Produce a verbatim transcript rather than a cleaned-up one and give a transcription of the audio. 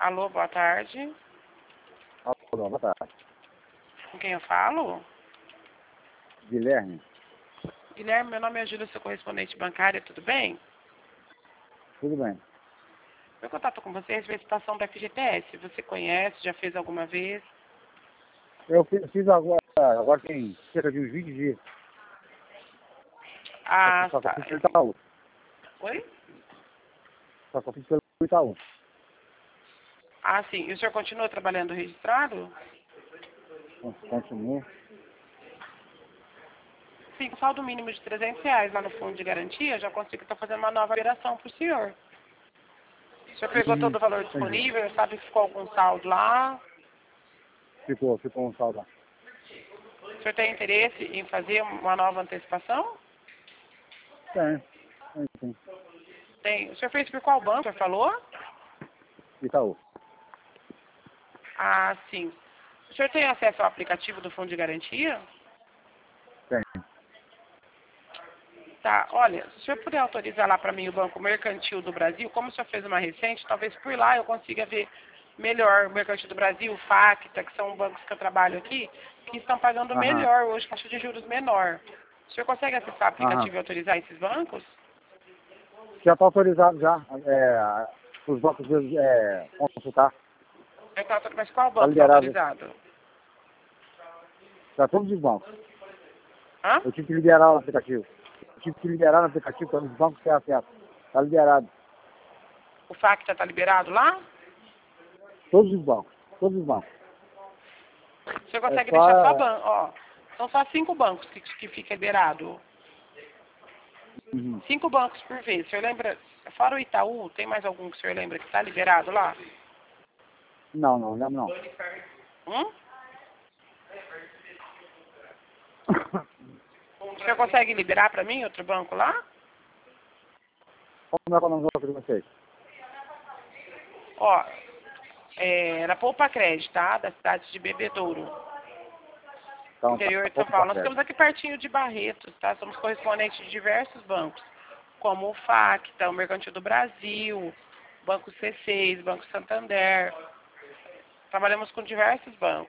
Alô, boa tarde. Alô, boa tarde. Com quem eu falo? Guilherme. Guilherme, meu nome é Júlia, sou correspondente bancária, tudo bem? Tudo bem. Meu contato com você é a respeito da situação da F G T S. Você conhece, já fez alguma vez? Eu fiz, fiz agora, agora tem cerca de uns vinte dias. Ah, Só que eu tá. fiz pelo Itaú. Oi? Só que eu fiz pelo Itaú. Ah, sim. E o senhor continua trabalhando registrado? Continuo. Sim, com saldo mínimo de trezentos reais lá no fundo de garantia, eu já consigo estar fazendo uma nova operação para o senhor. O senhor pegou todo Hum, o valor entendi. disponível, sabe se ficou algum saldo lá? Ficou, ficou um saldo lá. O senhor tem interesse em fazer uma nova antecipação? Tem, tem sim. Tem. O senhor fez por qual banco, o senhor falou? Itaú. Ah, sim. O senhor tem acesso ao aplicativo do Fundo de Garantia? Tem. Tá, olha, se o senhor puder autorizar lá para mim o Banco Mercantil do Brasil, como o senhor fez uma recente, talvez por lá eu consiga ver melhor o Mercantil do Brasil, o Facta, que são bancos que eu trabalho aqui, que estão pagando Aham, melhor hoje, taxa de juros menor. O senhor consegue acessar o aham. aplicativo e autorizar esses bancos? Já está autorizado já. É, os bancos é, consultar. Eu tô- Mas qual Está banco está liberado. autorizado? Para todos os bancos. Hã? Eu tive que liberar o aplicativo. Eu tive que liberar o aplicativo para os bancos ter acesso. Está liberado. O Facta está liberado lá? Todos os bancos. Todos os bancos. O senhor É consegue deixar só só. banco, ó. São só cinco bancos que, que fica liberado. Uhum. Cinco bancos por vez. O senhor lembra, fora o Itaú, tem mais algum que o senhor lembra que está liberado lá? Não, não, não, não. Hum? O senhor consegue liberar para mim outro banco lá? Como é que é o nome do outro de vocês? Ó, é, na Poupa Crédito, tá? Da cidade de Bebedouro, Então, tá, interior de São pouco Paulo. pra Nós frente. ficamos aqui pertinho de Barretos, tá? Somos correspondentes de diversos bancos, como o Facta, o Mercantil do Brasil, Banco C seis, Banco Santander. Trabalhamos com diversos bancos.